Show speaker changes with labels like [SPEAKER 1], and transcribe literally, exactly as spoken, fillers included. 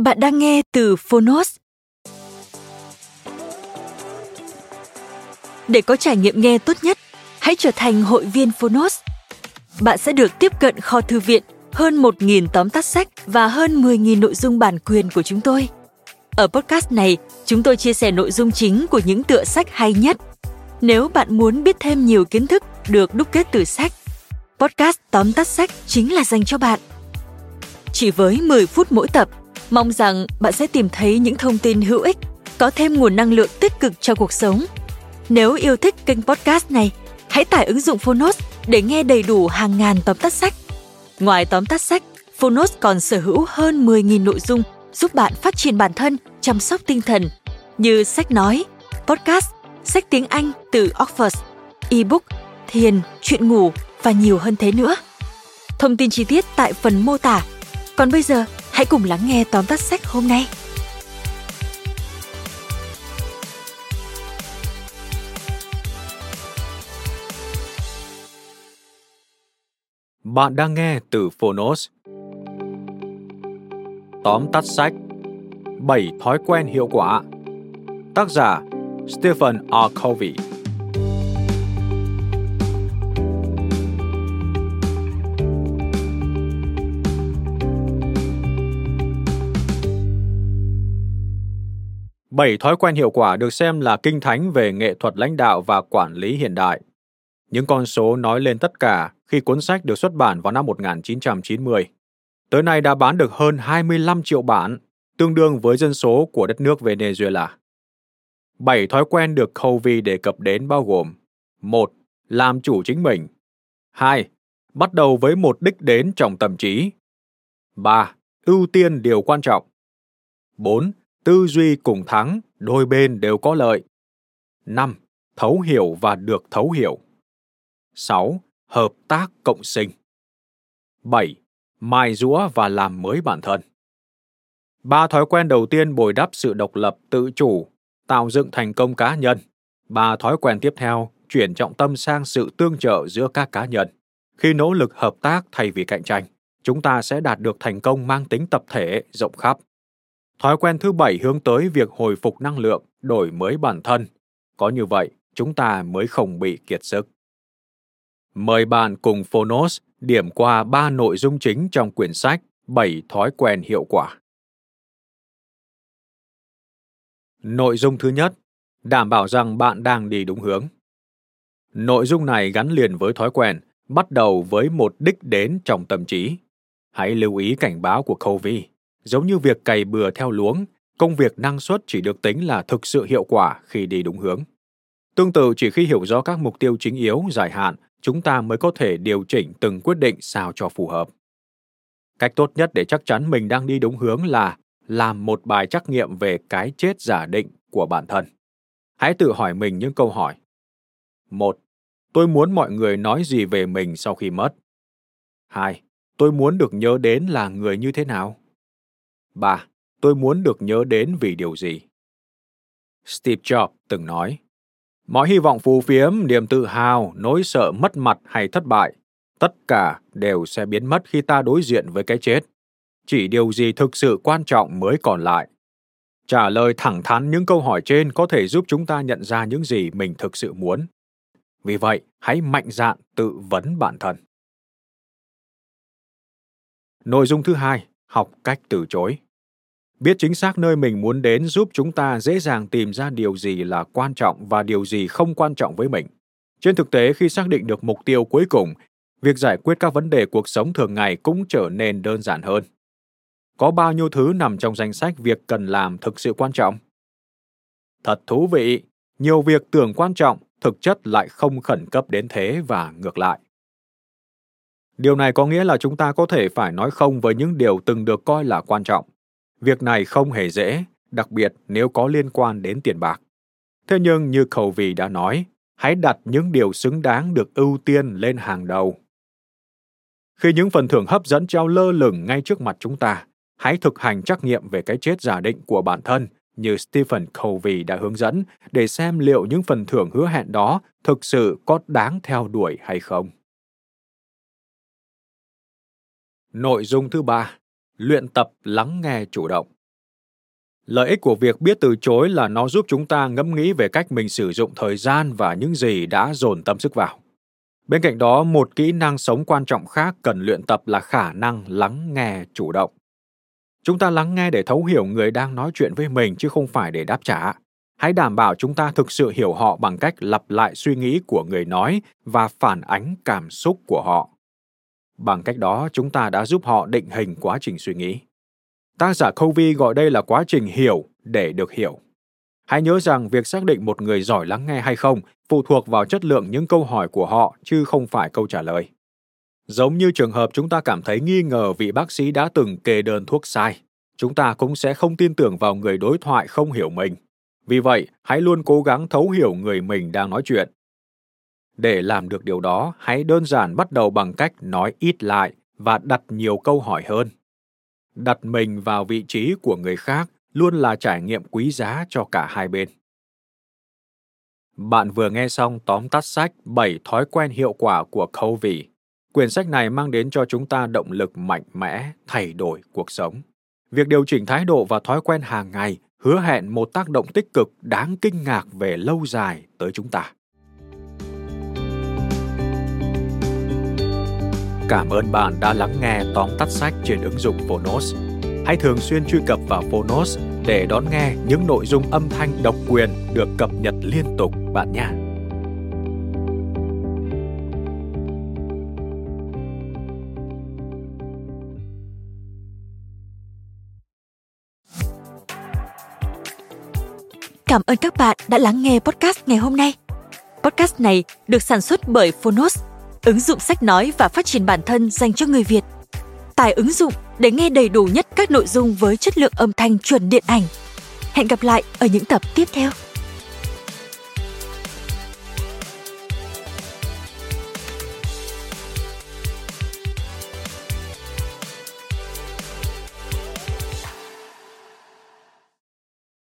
[SPEAKER 1] Bạn đang nghe từ Phonos. Để có trải nghiệm nghe tốt nhất, hãy trở thành hội viên Phonos. Bạn sẽ được tiếp cận kho thư viện, hơn một nghìn tóm tắt sách và hơn mười nghìn nội dung bản quyền của chúng tôi. Ở podcast này, chúng tôi chia sẻ nội dung chính của những tựa sách hay nhất. Nếu bạn muốn biết thêm nhiều kiến thức được đúc kết từ sách, podcast tóm tắt sách chính là dành cho bạn. Chỉ với mười phút mỗi tập, mong rằng bạn sẽ tìm thấy những thông tin hữu ích, có thêm nguồn năng lượng tích cực cho cuộc sống. Nếu yêu thích kênh podcast này, hãy tải ứng dụng Phonos để nghe đầy đủ hàng ngàn tóm tắt sách. Ngoài tóm tắt sách, Phonos còn sở hữu hơn mười nghìn nội dung giúp bạn phát triển bản thân, chăm sóc tinh thần như sách nói, podcast, sách tiếng Anh từ Oxford, ebook, thiền, chuyện ngủ và nhiều hơn thế nữa. Thông tin chi tiết tại phần mô tả. Còn bây giờ, hãy cùng lắng nghe tóm tắt sách hôm nay.
[SPEAKER 2] Bạn đang nghe từ Phonos. Tóm tắt sách bảy thói quen hiệu quả. Tác giả Stephen R. Covey. Bảy thói quen hiệu quả được xem là kinh thánh về nghệ thuật lãnh đạo và quản lý hiện đại. Những con số nói lên tất cả khi cuốn sách được xuất bản vào năm một nghìn chín trăm chín mươi. Tới nay đã bán được hơn hai mươi lăm triệu bản, tương đương với dân số của đất nước Venezuela. Bảy thói quen được Covey đề cập đến bao gồm: một. Làm chủ chính mình. hai. Bắt đầu với một đích đến trong tâm trí. ba. Ưu tiên điều quan trọng. bốn. Tư duy cùng thắng, đôi bên đều có lợi. năm. Thấu hiểu và được thấu hiểu. sáu. Hợp tác cộng sinh. bảy. Mài giũa và làm mới bản thân. Ba thói quen đầu tiên bồi đắp sự độc lập tự chủ, tạo dựng thành công cá nhân. Ba thói quen tiếp theo chuyển trọng tâm sang sự tương trợ giữa các cá nhân. Khi nỗ lực hợp tác thay vì cạnh tranh, chúng ta sẽ đạt được thành công mang tính tập thể rộng khắp. Thói quen thứ bảy hướng tới việc hồi phục năng lượng, đổi mới bản thân. Có như vậy, chúng ta mới không bị kiệt sức. Mời bạn cùng Phonos điểm qua ba nội dung chính trong quyển sách bảy thói quen hiệu quả. Nội dung thứ nhất, đảm bảo rằng bạn đang đi đúng hướng. Nội dung này gắn liền với thói quen, bắt đầu với một đích đến trong tâm trí. Hãy lưu ý cảnh báo của Covey. Giống như việc cày bừa theo luống, công việc năng suất chỉ được tính là thực sự hiệu quả khi đi đúng hướng. Tương tự, chỉ khi hiểu rõ các mục tiêu chính yếu, dài hạn, chúng ta mới có thể điều chỉnh từng quyết định sao cho phù hợp. Cách tốt nhất để chắc chắn mình đang đi đúng hướng là làm một bài trắc nghiệm về cái chết giả định của bản thân. Hãy tự hỏi mình những câu hỏi. một. Tôi muốn mọi người nói gì về mình sau khi mất? hai. Tôi muốn được nhớ đến là người như thế nào? ba. Tôi muốn được nhớ đến vì điều gì? Steve Jobs từng nói, mọi hy vọng phù phiếm, niềm tự hào, nỗi sợ mất mặt hay thất bại, tất cả đều sẽ biến mất khi ta đối diện với cái chết. Chỉ điều gì thực sự quan trọng mới còn lại. Trả lời thẳng thắn những câu hỏi trên có thể giúp chúng ta nhận ra những gì mình thực sự muốn. Vì vậy, hãy mạnh dạn tự vấn bản thân. Nội dung thứ hai, học cách từ chối. Biết chính xác nơi mình muốn đến giúp chúng ta dễ dàng tìm ra điều gì là quan trọng và điều gì không quan trọng với mình. Trên thực tế, khi xác định được mục tiêu cuối cùng, việc giải quyết các vấn đề cuộc sống thường ngày cũng trở nên đơn giản hơn. Có bao nhiêu thứ nằm trong danh sách việc cần làm thực sự quan trọng? Thật thú vị, nhiều việc tưởng quan trọng, thực chất lại không khẩn cấp đến thế và ngược lại. Điều này có nghĩa là chúng ta có thể phải nói không với những điều từng được coi là quan trọng. Việc này không hề dễ, đặc biệt nếu có liên quan đến tiền bạc. Thế nhưng như Covey đã nói, hãy đặt những điều xứng đáng được ưu tiên lên hàng đầu. Khi những phần thưởng hấp dẫn treo lơ lửng ngay trước mặt chúng ta, hãy thực hành trắc nghiệm về cái chết giả định của bản thân như Stephen Covey đã hướng dẫn để xem liệu những phần thưởng hứa hẹn đó thực sự có đáng theo đuổi hay không. Nội dung thứ ba, luyện tập lắng nghe chủ động. Lợi ích của việc biết từ chối là nó giúp chúng ta ngẫm nghĩ về cách mình sử dụng thời gian và những gì đã dồn tâm sức vào. Bên cạnh đó, một kỹ năng sống quan trọng khác cần luyện tập là khả năng lắng nghe chủ động. Chúng ta lắng nghe để thấu hiểu người đang nói chuyện với mình chứ không phải để đáp trả. Hãy đảm bảo chúng ta thực sự hiểu họ bằng cách lặp lại suy nghĩ của người nói và phản ánh cảm xúc của họ. Bằng cách đó, chúng ta đã giúp họ định hình quá trình suy nghĩ. Tác giả Covey gọi đây là quá trình hiểu để được hiểu. Hãy nhớ rằng việc xác định một người giỏi lắng nghe hay không phụ thuộc vào chất lượng những câu hỏi của họ chứ không phải câu trả lời. Giống như trường hợp chúng ta cảm thấy nghi ngờ vị bác sĩ đã từng kê đơn thuốc sai, chúng ta cũng sẽ không tin tưởng vào người đối thoại không hiểu mình. Vì vậy, hãy luôn cố gắng thấu hiểu người mình đang nói chuyện. Để làm được điều đó, hãy đơn giản bắt đầu bằng cách nói ít lại và đặt nhiều câu hỏi hơn. Đặt mình vào vị trí của người khác luôn là trải nghiệm quý giá cho cả hai bên. Bạn vừa nghe xong tóm tắt sách bảy thói quen hiệu quả của Covey. Quyển sách này mang đến cho chúng ta động lực mạnh mẽ, thay đổi cuộc sống. Việc điều chỉnh thái độ và thói quen hàng ngày hứa hẹn một tác động tích cực đáng kinh ngạc về lâu dài tới chúng ta. Cảm ơn bạn đã lắng nghe tóm tắt sách trên ứng dụng Phonos. Hãy thường xuyên truy cập vào Phonos để đón nghe những nội dung âm thanh độc quyền được cập nhật liên tục bạn nhé.
[SPEAKER 1] Cảm ơn các bạn đã lắng nghe podcast ngày hôm nay. Podcast này được sản xuất bởi Phonos, ứng dụng sách nói và phát triển bản thân dành cho người Việt. Tải ứng dụng để nghe đầy đủ nhất các nội dung với chất lượng âm thanh chuẩn điện ảnh. Hẹn gặp lại ở những tập tiếp theo.